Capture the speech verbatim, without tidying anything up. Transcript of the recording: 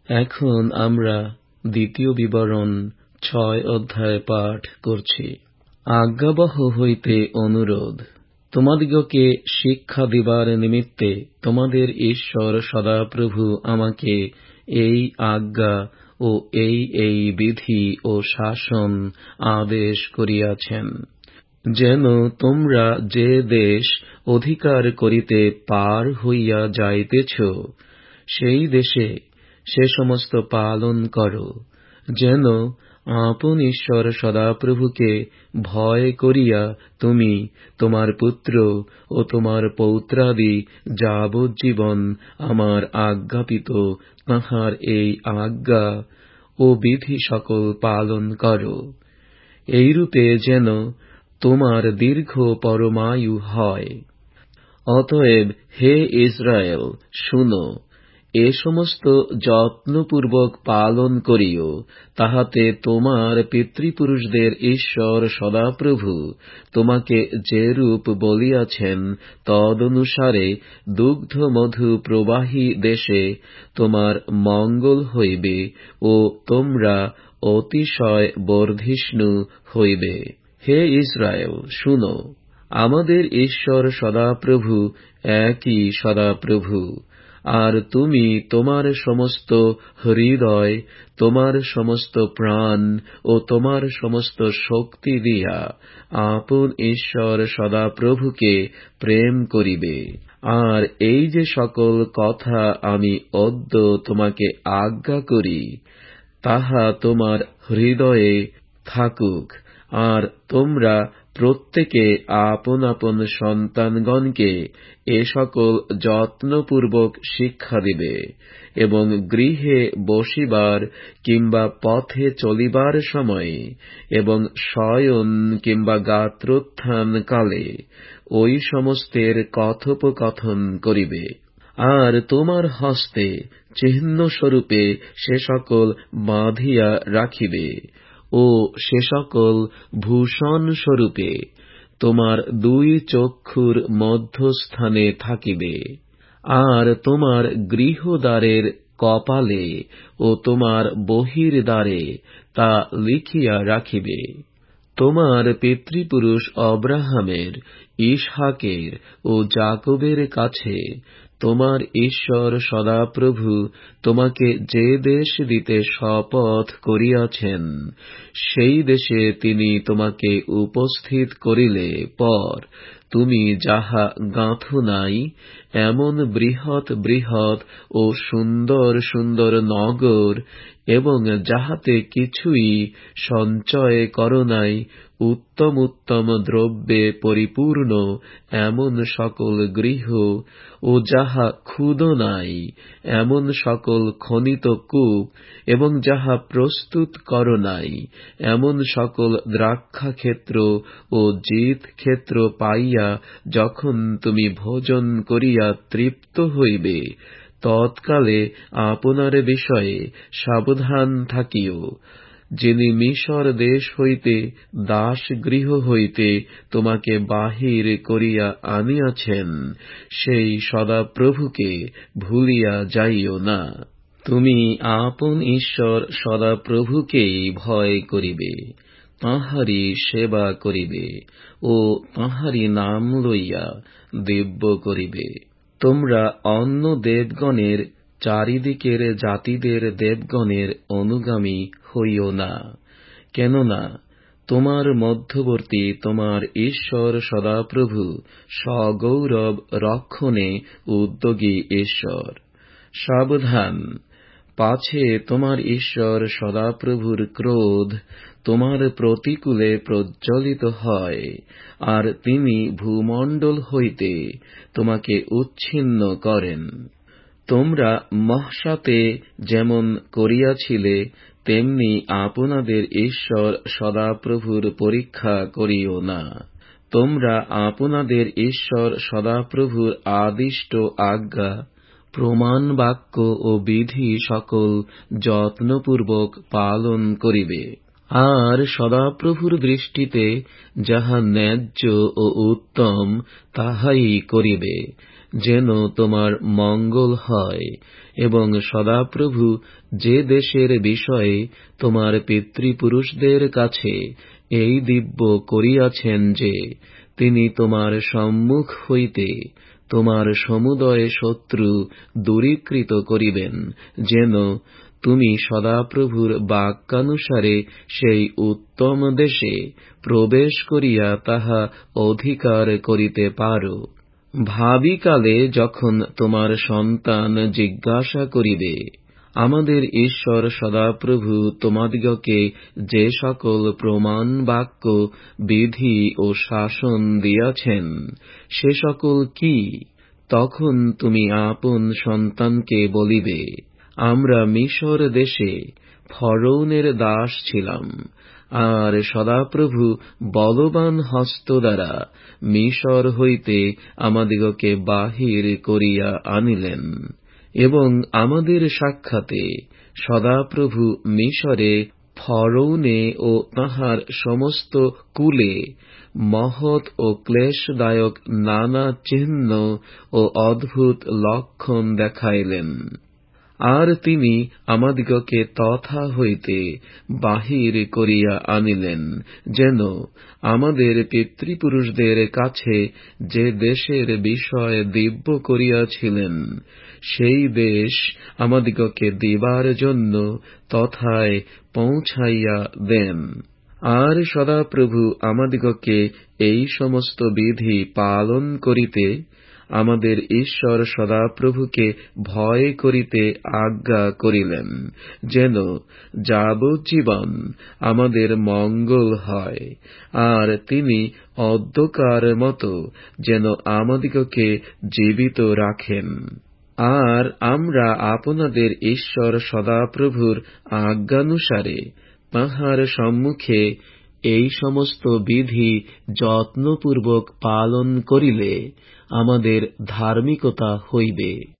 এখন আমরা দ্বিতীয় বিবরণ ছয় অধ্যায় পাঠ করছি। আজ্ঞাবহ হইতে অনুরোধ। তোমাদিগকে শিক্ষা দিবার নিমিত্তে তোমাদের ঈশ্বর সদাপ্রভু আমাকে এই আজ্ঞা ও এই এই বিধি ও শাসন আদেশ করিয়াছেন, যেন তোমরা যে দেশ অধিকার করিতে পার হইয়া যাইতেছ, সেই দেশে সে সমস্ত পালন করো, যেন আপন ঈশ্বর সদাপ্রভুকে ভয় করিয়া তুমি তোমার পুত্র ও তোমার পৌত্রাদি যাবজ্জীবন আমার আজ্ঞাপিত তাঁহার এই আজ্ঞা ও বিধি সকল পালন করো। এইরূপে যেন তোমার দীর্ঘ পরমায়ু হয়। অতএব হে ইসরায়েল, শুনো, এ সমস্ত যত্নপূর্বক পালন করিও, তাহাতে তোমার পিতৃপুরুষদের ঈশ্বর সদাপ্রভু তোমাকে যেরূপ বলিয়াছেন তদনুসারে দুগ্ধ মধু প্রবাহী দেশে তোমার মঙ্গল হইবে ও তোমরা অতিশয় বর্ধিষ্ণু হইবে। হে ইসরায়েল, শুনো, আমাদের ঈশ্বর সদাপ্রভু একই সদাপ্রভু। আর তুমি তোমার সমস্ত হৃদয়, তোমার সমস্ত প্রাণ ও তোমার সমস্ত শক্তি দিয়া আপন ঈশ্বর সদাপ্রভুকে প্রেম করিবে। আর এই যে সকল কথা আমি অদ্য তোমাকে আজ্ঞা করি, তাহা তোমার হৃদয়ে থাকুক। আর তোমরা প্রত্যেকে আপন আপন সন্তানগণকে এ সকল যত্নপূর্বক শিক্ষা দিবে, এবং গৃহে বসিবার কিংবা পথে চলিবার সময় এবং শয়ন কিংবা গাত্রোত্থান কালে ওই সমস্তের কথোপকথন করিবে। আর তোমার হস্তে চিহ্নস্বরূপে সে সকল বাঁধিয়া রাখিবে ও সে সকল ভূষণ স্বরূপে তোমার দুই চক্ষুর মধ্যস্থানে থাকিবে। আর তোমার গৃহদ্বারের কপালে ও তোমার বহির্দ্বারে তা লিখিয়া রাখিবে। তোমার পিতৃপুরুষ অব্রাহামের, ইসহাকের ও যাকবের কাছে তোমার ঈশ্বর সদাপ্রভু তোমাকে যে দেশ দিতে শপথ করিয়াছেন, সেই দেশে তিনি তোমাকে উপস্থিত করিলে পর তুমি যাহা গাঁথো নাই, এমন বৃহৎ বৃহৎ ও সুন্দর সুন্দর নগর, এবং যাহাতে কিছুই সঞ্চয় করো নাই, উত্তম উত্তম দ্রব্যে পরিপূর্ণ এমন সকল গৃহ, ও যাহা ক্ষুদ নাই, এমন সকল খনিত কূপ, এবং যাহা প্রস্তুত করো নাই, এমন সকল দ্রাক্ষাক্ষেত্র ও জিত ক্ষেত্র পাইয়া যখন তুমি ভোজন করিয়া তৃপ্ত হইবে, তৎকালে আপনার বিষয়ে সাবধান থাকিও, যিনি মিশর দেশ হইতে দাসগৃহ হইতে তোমাকে বাহির করিয়া আনিয়াছেন, সেই সদাপ্রভুকে ভুলিয়া যাইও না। তুমি আপন ঈশ্বর সদাপ্রভুকেই ভয় করিবে, তাঁহারই সেবা করিবে ও তাঁহারই নাম লইয়া দিব্য করিবে। তোমরা অন্য দেবগণের, চারিদিকের জাতিদের দেবগণের অনুগামী হইও না, কেননা তোমার মধ্যবর্তী তোমার ঈশ্বর সদাপ্রভু সগৌরব রক্ষণে উদ্যোগী ঈশ্বর। সাবধান, পাছে তোমার ঈশ্বর সদাপ্রভুর ক্রোধ তোমার প্রতিকূলে প্রজ্বলিত হয়, আর তিনি ভূমণ্ডল হইতে তোমাকে উচ্ছিন্ন করেন। তোমরা মহসাতে যেমন করিয়াছিলে, তেমনি আপনাদের ঈশ্বর সদাপ্রভুর পরীক্ষা করিও না। তোমরা আপনাদের ঈশ্বর সদাপ্রভুর আদিষ্ট আজ্ঞা, প্রমাণ বাক্য ও বিধি সকল যত্নপূর্বক পালন করিবে। আর সদাপ্রভুর দৃষ্টিতে যাহা ন্যায্য ও উত্তম, তাহাই করিবে, যেন তোমার মঙ্গল হয়, এবং সদাপ্রভু যে দেশের বিষয়ে তোমার পিতৃপুরুষদের কাছে এই দিব্য করিয়াছেন যে তিনি তোমার সম্মুখ হইতে তোমার সমুদয় শত্রু দূরীকৃত করিবেন, যেন তুমি সদাপ্রভুর বাক্যানুসারে সেই উত্তম দেশে প্রবেশ করিয়া তাহা অধিকার করিতে পারো। ভাবিকালে যখন তোমার সন্তান জিজ্ঞাসা করিবে, আমাদের ঈশ্বর সদাপ্রভু তোমাদিগকে যে সকল প্রমাণ বাক্য, বিধি ও শাসন দিয়াছেন সে সকল কি, তখন তুমি আপন সন্তানকে বলিবে, আমরা মিশর দেশে ফরৌনের দাস ছিলাম, আর সদাপ্রভু বলবান হস্ত দ্বারা মিশর হইতে আমাদিগকে বাহির করিয়া আনিলেন। এবং আমাদের সাক্ষাতে সদাপ্রভু মিশরে ফরৌনে ও তাহার সমস্ত কুলে মহৎ ও ক্লেশদায়ক নানা চিহ্ন ও অদ্ভুত লক্ষণ দেখাইলেন। আর তিনি আমাদিগকে তথা হইতে বাহির করিয়া আনিলেন, যেন আমাদের পিতৃপুরুষদের কাছে যে দেশের বিষয় দিব্য করিয়াছিলেন সেই দেশ আমাদিগকে দিবার জন্য তথায় পৌঁছাইয়া দেন। আর সদাপ্রভু আমাদিগকে এই সমস্ত বিধি পালন করিতে, আমাদের ঈশ্বর সদাপ্রভুকে ভয় করিতে আজ্ঞা করিলেন, যেন যাবজ্জীবন আমাদের মঙ্গল হয়। আর তিনি অদ্যকার মতো যেন আমাদিগকে জীবিত রাখেন। আর আমরা আপনাদের ঈশ্বর সদাপ্রভুর আজ্ঞানুসারে তাঁহার সম্মুখে এই সমস্ত বিধি যত্নপূর্বক পালন করিলে আমাদের ধার্মিকতা হইবে।